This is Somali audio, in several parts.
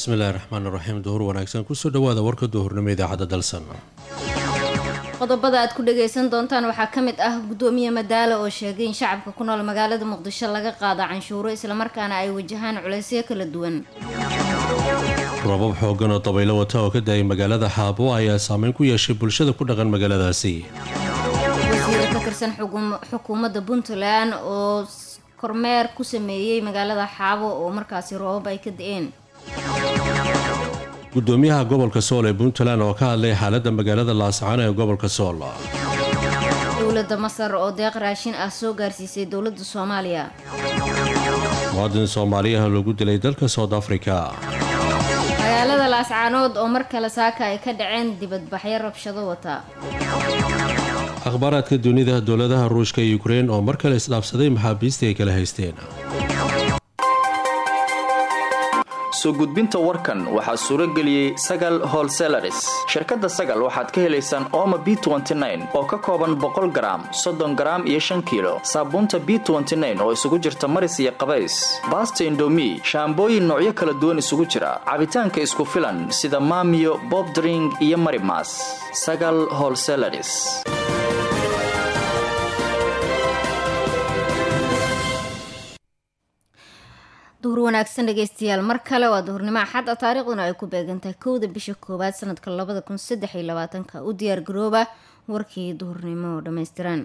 bismillahi raxmaani raxiim duhur wanaagsan kusoo dhawaada warka duhurnimo idaacadda dalsan qodobada aad ku dhagaysan doontaan waxaa ka mid ah gudoomiye madaalo oo sheegay in shacabka ku nool magaalada muqdisho laga qaado canshuuro islamarkaana ay wajahaan culaysyo kala duwan rabab xoogan oo dabaylo wata oo ka da-ay magaalada xaabo ayaa saameyn ku yeeshay bulshada ku dhaqan magaaladaasi wasiir ka tirsan xukuumadda puntland oo kormeer ku sameeyey magaalada xaabo oo markaasi roobab ay ka da-een gudoomiyaha gobolka sool ee puntland oo ka hadlay xaaladda magaalada laascaan ee gobolka sool dowladda masar oo deeq raashin ah soo gaarsiisay dowladda soomaaliya muwaadin soomaaliyaha lagu dilay dalka south africa magaalada laascaanood oo mar kale saaka ay ka dhaceen dibadbaxyo rabshado wata akhbaaraadka dunida dowladaha ruushka iyo ukrein oo mar kale isdhaafsaday maxaabiistii ay kala haysteen soo gudbinta warkan waxaa suuro geliyey sagal holselaris shirkadda sagal waxaad ka helaysaan ooma b oo ka kooban 100 garaam 30 garaam iyo 5 kiilo saabuunta b oo isugu jirta maris iyo qabays baasta indomi shaambooyin noocyo kala duwan isugu jira cabitaanka isku filan sida maamiyo bobdring iyo marimas sagal holselaris duhur wanaagsan dhegeystayaal mar kale waa duhurnimo axad taariikhduna ay ku beegantahay 1 bisha koowaad sanadka 2023 u diyaar garooba warkii duhurnimo oo dhammaystiran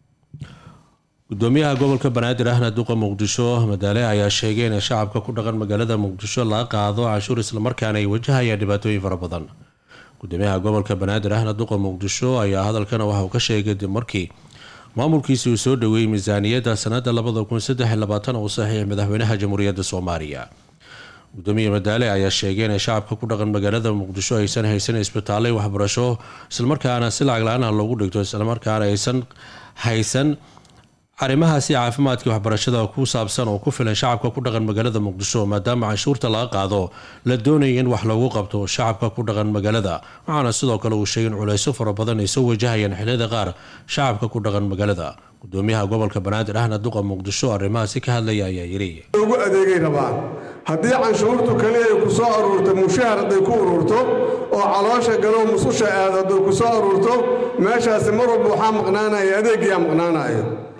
gudoomiyaha gobolka banaadir ahna duqa muqdisho madaale ayaa sheegay in shacabka ku dhaqan magaalada muqdisho laga qaado canshuur islamarkaana ay wajahayaan dhibaatooyin fara badan gudoomiyaha gobolka banaadir ahna duqa muqdisho ayaa hadalkana waxa uu ka sheegay dib markii maamulkiisi uu soo dhaweeyey miisaaniyadda sanada 2023 uu saxiixay madaxweynaha jamhuuriyadda soomaaliya gudoomiye madaale ayaa sheegay in shacabka ku dhaqan magaalada muqdisho aysan haysan isbitaalay waxbarasho islamarkaana si lacag la-aan loogu dhigto islamarkaana aysan haysan arrimahaasi caafimaadka waxbarashada ku saabsan oo ku filan shacabka ku dhaqan magaalada muqdisho maadaama canshuurta laga qaado la doonaya in wax loogu qabto shacabka ku dhaqan magaalada waxaana sidoo kale uu sheegay in culaysyo fara badan ay soo wajahayaan xilliyada qaar shacabka ku dhaqan magaalada gudoomiyaha gobolka banaadir ahna duqa muqdisho arrimahaasi ka hadlaya ayaa yiri ugu adeegay rabaan haddii canshuurtu kaliya ay ku soo aruurto mushahar hadday ku ururto oo caloosha galo mususha aad hadday ku soo aruurto meeshaasi mar walba waxaa maqnaanaya adeegiyaa maqnaanaya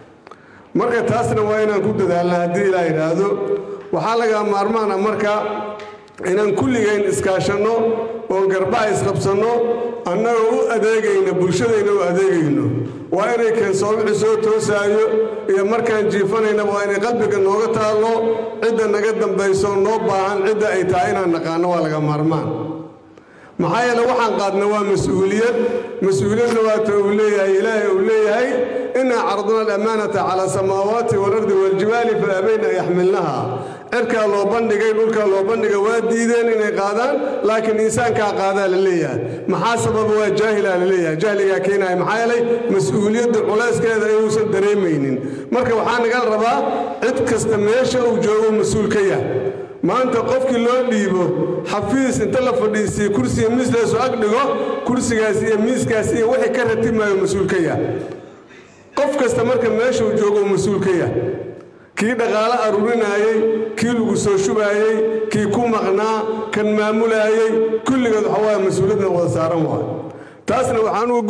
marka taasna waa inaan ku dadaalna haddii ilaa yidhaahdo waxaa laga maarmaana marka inaan kulligayn iskaashanno oon garbaha isqabsanno annagoo u adeegayna bulshadayna u adeegayno waa inay keensoobixi soo toosaayo iyo markaan jiifanaynaba waa inay qalbiga nooga taallo cidda naga dambayso noo baahan cidda ay tahay inaan naqaanno waa laga maarmaan maxaa yeele waxaan qaadna waa mas-uuliyadna waata uu leeyahay ilaahay uu leeyahay inaa cardna alamaanata calaa samaawaati walardi waljibaali fa abayna an yaxmilnaha cirkaa loo bandhigay dhulkaa loo bandhigay waa diideen inay qaadaan laakiin insaankaa qaadaa la leeyahay maxaa sababa waa jaahilaa la leeyahay jahligaa keenaya maxaa yeelay mas-uuliyadda culayskeeda inuusan dareemaynin marka waxaa nagal rabaa cid kasta meesha uu joogo mas-uul ka yahay maanta qofkii loo dhiibo xafiis inta la fadhiisiyo kursiga miisleesu ag dhigo kursigaas iyo miiskaas iyo wixii ka ratimayo mas-uul ka yahay qof kasta marka meeshuu joogo mas-uul ka yahay kii dhaqaalo aruurinaayey kii lagu soo shubaayey kii ku maqnaa kan maamulaayey kulligood waxa waaya mas-uuliyadna wada saaran waay taasna waxaan uga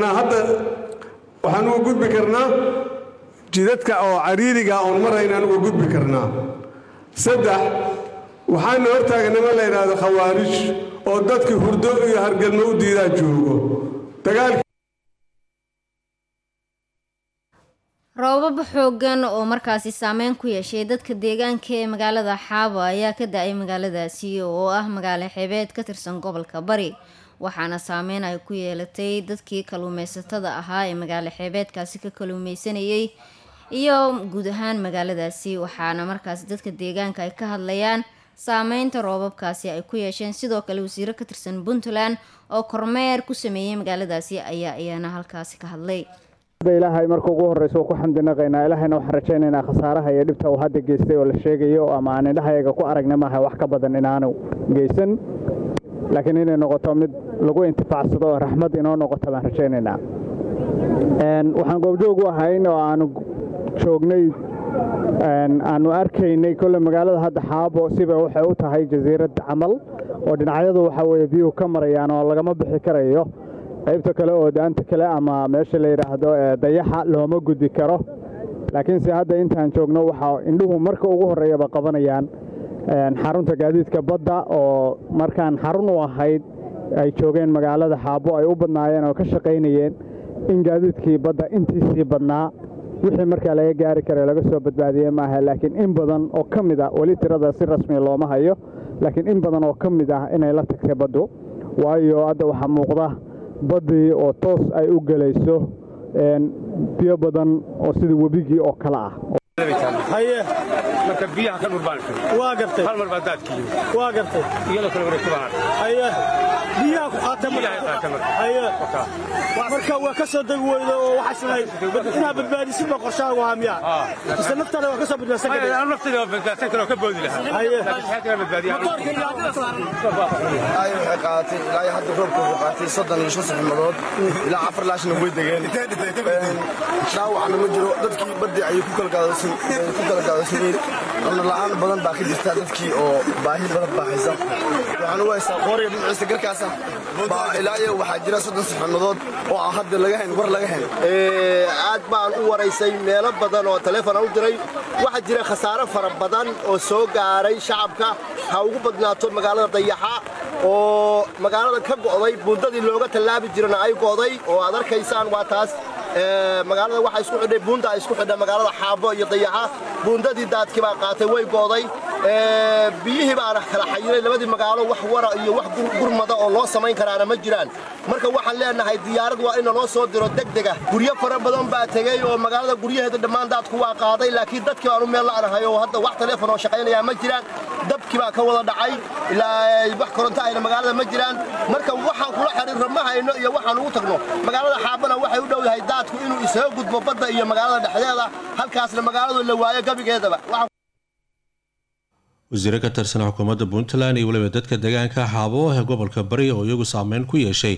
gudbi karnaa jidadka oo cariiriga oon maraynaan uga gudbi karnaa 3 waxaana hortaaganimo la yidhaahdo khawaarij oo dadkii hurdo iyo hargelmo u diidaa joogo roobab xoogan oo markaasi saameyn ku yeeshay dadka deegaanka ee magaalada xaabo ayaa ka da-ay magaaladaasi oo ah magaalo xeebeed ka tirsan gobolka bari waxaana saameyn ay ku yeelatay dadkii kaluumeysatada ahaa ee magaalo xeebeedkaasi ka kaluumeysanayay iyo guud ahaan magaaladaasi waxaana markaasi dadka deegaanka ay ka hadlayaan saameynta roobabkaasi ay ku yeesheen sidoo kale wasiiro ka tirsan puntland oo kormeer ku sameeyey magaaladaasi ayaa iyana halkaasi ka hadlay ilaahay marka ugu horeyso ku xamdinaqaynaa ilaahayna waxaan rajaynaynaa khasaaraha iyo dhibta uu hadda geystay oo la sheegayo ama aan indhahayaga ku aragna maaha wax ka badan inaanu geysan laakiin inay noqoto mid lagu intifaacsado oo raxmad inoo noqoto baan rajaynaynaa waxaan goobjoog u ahayn oo aanu joognay aanu arkaynay kolle magaalada hadda xaabo siba waxay u tahay jasiirad camal oo dhinacyadu waxa weeye biyuhu ka marayaan oo lagama bixi karayo qaybta kale oo daanta kale ama meesha la yidhaahdo dayaxa looma gudbi karo laakiinse hadda intaan joogno waxaa indhuhu marka ugu horreeyaba qabanayaan xarunta gaadiidka badda oo markaan xarun u ahayd ay joogeen magaalada xaabo ay u badnaayeen oo ka shaqaynayeen in gaadiidkii badda intiisii badnaa wixii markaa laga gaari kara laga soo badbaadiyey maaha laakiin in badan oo ka mid ah weli tirada si rasmi looma hayo laakiin in badan oo ka mid ah inay la tagtay baddu waayo hadda waxaa muuqda baddii oo toos ay u gelayso biyo badan oo sida webigii oo kale ah haye marka biyaha ka dhurbaan waa gartay hal mar baad daadkii waa gartay iyada kala wareegtaan haye biyaha ku qaatamay haye marka waa ka soo dagi weydo oo waxa sameeyay inaad badbaadisid ba qorshaaga waa miya isla naftada waa ka soo badbaadsan karay aan naftada badbaadsan karo ka boodi lahaa haye xataa badbaadiyaa ay qaatay ilaa hadda roobku qaatay 35 saxmadood ilaa 4 laashna way dageen dhaawacna ma jiro dadkii baddi ay ku kala gaadaysan ana la'aan badan baa ka jirta dadkii oo baahi badan baaxaysan waxaan u haysaa qooriga dhinaciisa garkaasa baa ilaa iyo waxaa jira 30 saxmadood oo aan hadda laga hayn war laga hayn aad baan u waraysay meelo badan oo telefoon u diray waxa jira khasaare fara badan oo soo gaaray shacabka ha ugu badnaato magaalada dayaxa oo magaalada ka go'day buundadii looga talaabi jirana ay go'day oo aad arkaysaan waa taas magaalada waxa isku xidhay buunda isku xidhay magaalada xaabo iyo dayaxa buundadii daadkii baa qaatay way go'day biyihii baa kala xayiray labadii magaalo wax wara iyo wax gurmada oo loo samayn karaana ma jiraan marka waxaan leenahay diyaarad waa in loo soo diro degdega guryo fara badan baa tagay oo magaalada guryaheeda dhammaan daadku waa qaaday laakiin dadkii aanu meel la'aanahay oo hadda wax telefoon oo shaqaynaya ma jiraan dabkii baa ka wada dhacay ilaa wax koronto ayna magaalada ma jiraan marka waxaan kula xiriirno ma hayno iyo waxaan ugu tagno magaalada xaabana waxay u dhow yahay daadku inuu isaga gudbo badda iyo magaalada dhexdeeda halkaasna magaaladu la waayo gabigeedaba wasiire ka tirsan xukuumadda puntland iyo weliba dadka deegaanka xaabo ee gobolka bari oo iyagu saameyn ku yeeshay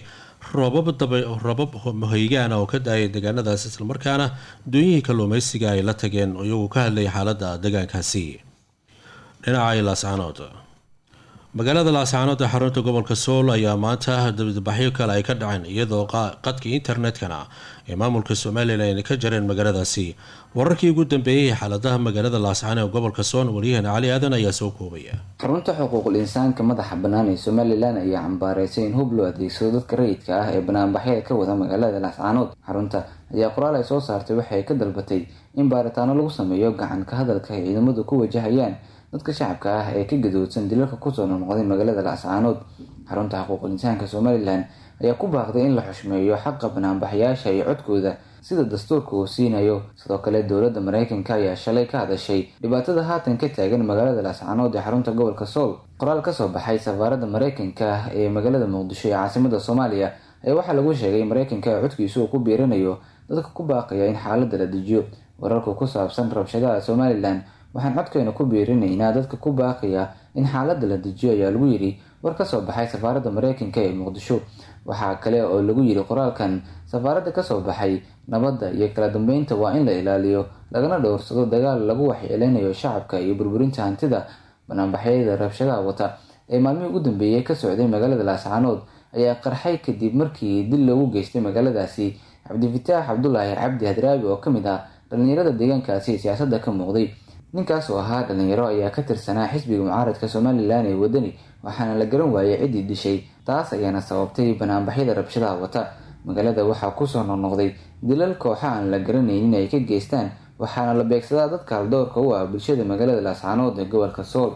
roobab hoygaana oo ka daayay deegaanadaas islamarkaana doonyihii kalluumaysiga ay la tageen oo iyagu ka hadlayay xaaladda deegaankaasi dhinaca laascaanood magaalada laascaanood ee xarunta gobolka sool ayaa maanta dabadbaxyo kale ay ka dhaceen iyadoo qadka internetkana ee maamulka somalilan ay ka jareen magaaladaasi wararkii ugu dambeeyay xaaladaha magaalada laascaanood ee gobolka sool wariyahana cali aadan ayaa soo koobaya xarunta xuquuqul insaanka madaxa bannaan ee somalilan ayaa cambaareysay in hub loo adeegsado dadka rayidka ah ee banaanbaxyada ka wada magaalada laascaanood xarunta ayaa qoraal ay soo saartay waxay ka dalbatay in baaritaano lagu sameeyo gacan ka hadalka ay ciidamadu ku wajahayaan dadka shacabka ah ee ka gadoodsan dilalka kusoo noqnoqday magaalada laascaanood xarunta xuquuqul insaanka somalilan ayaa ku baaqday in la xushmeeyo xaqa banaanbaxyaasha iyo codkooda sida dastuurka uu siinayo sidoo kale dowladda mareykanka ayaa shalay ka hadashay dhibaatada haatan ka taagan magaalada laascaanood ee xarunta gobolka sool qoraal kasoo baxay safaaradda mareykanka ee magaalada muqdisho ee caasimada soomaaliya ayaa waxaa lagu sheegay in mareykanka codkiisu uu ku biiranayo dadka ku baaqaya in xaalada la dejiyo wararka ku saabsan rabshadaha somalilan waxaan codkeena ku biirinaynaa dadka ku baaqaya in xaalada la dejiyo ayaa lagu yidhi war kasoo baxay safaaradda mareykanka ee muqdisho waxaa kale oo lagu yidhi qoraalkan safaaradda kasoo baxay nabadda iyo kala dambeynta waa in la ilaaliyo lagana dhowrsado dagaal lagu waxyeeleynayo shacabka iyo burburinta hantida banaanbaxyada rabshadaha wata ee maalmihii ugu dambeeyay ka socday magaalada laascaanood ayaa qarxay kadib markii dil loogu geystay magaaladaasi cabdifataax cabdulaahi cabdi hadraabi oo kamid ah dhalinyarada deegaankaasi siyaasadda ka muuqday ninkaas oo ahaa dhalinyaro ayaa ka tirsanaa xisbiga mucaaradka somalilan ee wadani waxaana la garan waayay ciddii dishay taas ayaana sababtay banaanbaxyada rabshadaha wata magaalada waxaa kusoo noqnoqday dilal kooxa aan la garanaynin ay ka geystaan waxaana la beegsadaa dadka haldowrka u ah bulshada magaalada laascaanood ee gobolka sool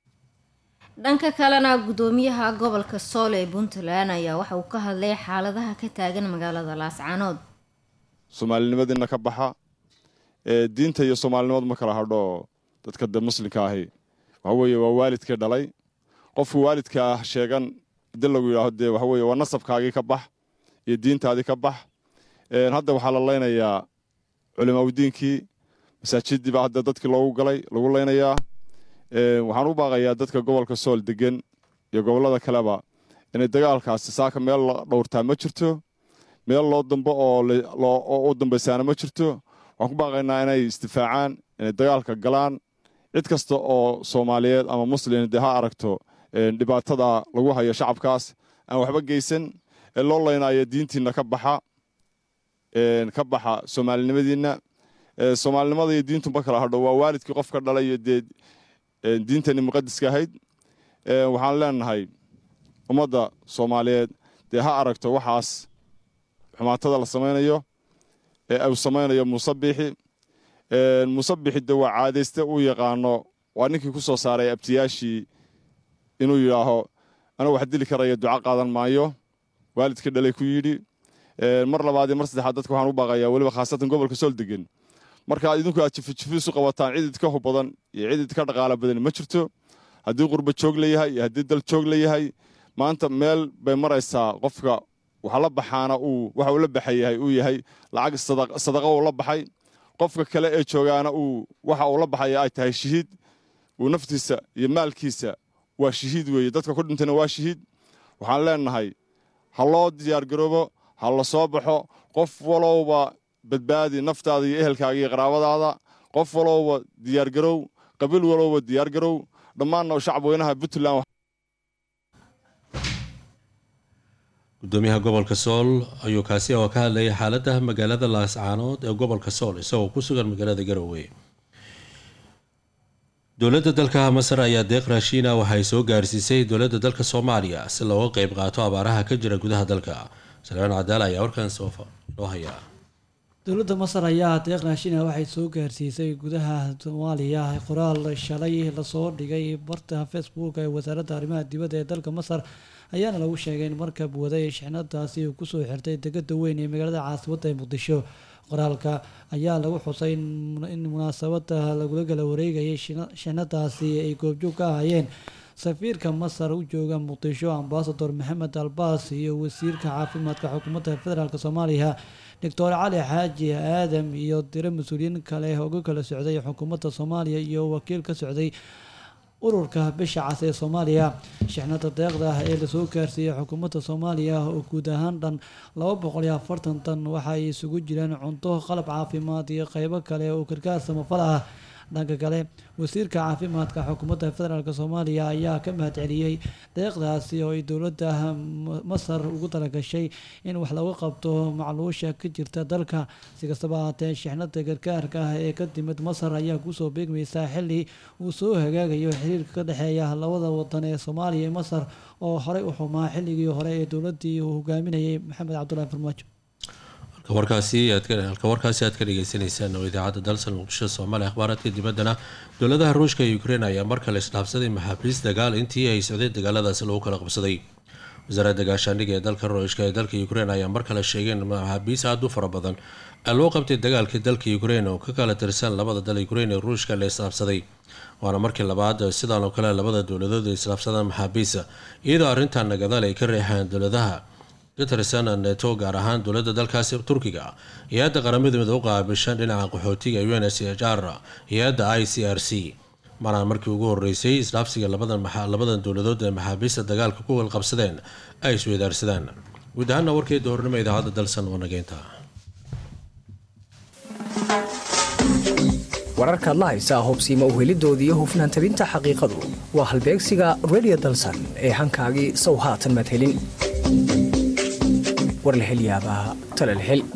dhanka kalena gudoomiyaha gobolka sool ee puntland ayaa waxa uu ka hadlay xaaladaha ka taagan magaalada laascaanood soomaalinimadina ka baxa diinta iyo soomaalinimadu ma kala hadho dadka muslimka ahi waxaweye waa waalidkii dhalay qofku waalidka ah sheegan hadii lagu yidhaaho dee waxaweye waa nasabkaagii ka bax iyo diintaadii ka bax hadda waxaa la leynayaa culimaaudiinkii masaajidii baa hadda dadkii lagu leynayaa waxaan u baaqayaa dadka gobolka sool degan iyo gobolada kaleba inay dagaalkaasi saaka meel la dhowrtaa ma jirto meel loo dambe oo u dambaysaana ma jirto waxaan ku baaqaynaa inay isdifaacaan inay dagaalka galaan cid kasta oo Soomaaliyeed ama Muslim ha aragto dhibaatada lagu hayo shacabkaas aan waxba geysan ee loo leenayo diintiina ka baxa Soomaalinimadiina Soomaalinimada iyo diintu ma kala hadho waa waalidkii qofka dhalay iyo diintani muqaddiska ahayd waxaan leenahay ummadda Soomaaliyeed ha aragto waxaas xumaatada la sameeyo ay sameeyo Musabbixi waa caadeyste uu yaqaano waa ninkii ku soo saaray abtiyaashii inuu yiraaho ana wax dili karayo duca qaadan maayo waalidkii dhalay ku yiri mar labaad iyo mar saddexaad dadku waxaan u baaqayaa waliba khaasatan gobolka Sool degan marka idinku aad jifisu qabataan cid ka hub badan iyo cid ka dhaqaale badan ma jirto haddii qurba joog leeyahay iyo haddii dal joog leeyahay maanta meel bay maraysaa qofka waxa la baxaana waxa uu la baxayahay uu yahay lacag sadaqa uu la baxay qofka kale ee joogaana waxa uu la baxay ay tahay shahiid uu naftiisa iyo maalkiisa waa shahiid weeye dadka ku dhintana waa shahiid waxaan leenahay ha loo diyaar garoobo ha la soo baxo qof walowba badbaadi naftaada iyo ehelkaaga iyo qaraabadaada qof walowba diyaar garow qabiil walowba diyaar garow dhammaan shacab weynaha Puntland gudoomiyaha gobolka Sool ayuu kaasi oo ka hadlayay xaaladda magaalada Laascaanood ee gobolka Sool isagoo ku sugan magaalada Garowe dowladda dalka Masar ayaa deeq raashin waxay soo gaarsiisay dowladda dalka Soomaaliya si looga qayb qaato abaaraha ka jira gudaha dalka Salmaan Cadaal ayaa warkan soo haya dowladda Masar ayaa deeq raashin waxay soo gaarsiisay gudaha Soomaaliya qoraal shalay la soo dhigay barta Facebook ee wasaaradda arrimaha dibadda ee dalka Masar ayaana lagu sheegay in markab waday shixnadaasi uu ku soo xirtay degada weyn ee magaalada caasimadda ee Muqdisho qoraalka ayaa lagu xusay in munaasabada lagu kala wareegayay shixnadaasi ay goobjoog ka ahaayeen safiirka Masar u jooga Muqdisho ambassador Maxamed Albaas iyo wasiirka caafimaadka xukuumadda federaalka Soomaaliya Dr. Ali Xaaji Aadam iyo tiro mas'uuliyiin kale oo kala socday xukuumadda Soomaaliya iyo wakiil ka socday ururka bisha cas ee Soomaaliya shixnada deeqda ee la soo gaarsiiyay xukuumadda Soomaaliya oo guud ahaan dhan 240 tan waxa ay isugu jiraan cunto qalab caafimaad iyo qaybo kale oo gargaar samafal ah dhanka kale wasiirka caafimaadka xukuumadda federaalka Soomaaliya ayaa ka mahadceliyay deeqdaasi oo ay dowladda Masar ugu talagashay in wax lagu qabto macluusha ka jirta dalka si kastaba ahaatee shixnada gargaarka ee ka timid Masar ayaa ku soo beegmaysa xilli uu soo hagaagayo xiriirka ka dhaxeeya labada wadan ee Soomaaliya iyo Masar oo horey u xumaa xilligii hore ee dowladii uu hogaaminayay Maxamed Cabdullaahi Farmaajo warkaasi aad ka dhageysanaysaan oo idaacadda dalsan Muqdisho Soomaaliya akhbaaraadka dibaddana dowladaha Ruushka iyo Ukraine ayaa mar kale isdhaafsaday maxaabiis dagaal intii ay socdeen dagaaladaasi lagu kala qabsaday wasaaradda gaashaandhigga ee dalka Ruushka ee dalka Ukraine ayaa mar kale sheegay in maxaabiis aad u fara badan loo qabtay dagaalkii dalka Ukraine oo ka kala tirsan labada dal Ukraine iyo Ruushka la isdhaafsaday waana markii labaad sidaan oo kale labada dowladood ay isdhaafsadaan maxaabiis iyadoo arrintan gadaal ay ka reexeen dowladaha katirsan NATO gaar ahaan dowladda dalkaasi Turkiga hay'adda qaramada midowga u qaabishan dhinaca qaxootiga UNHCR hay'adda ICRC maraan markii ugu horeysay isdhaafsiga labadan dowladood ee maxaabiista dagaalka ku wada qabsadeen ay isweydaarsadaan guud ahaan warkeeda hornimo idaacadda dalsan oo nageynta wararka la haysa hubsiima u helidoodii iyo hufnaan tabinta xaqiiqadu waa halbeegsiga Radio Dalsan ee hankaagii sow haatan madhelin war la hel yaabaa tala la hel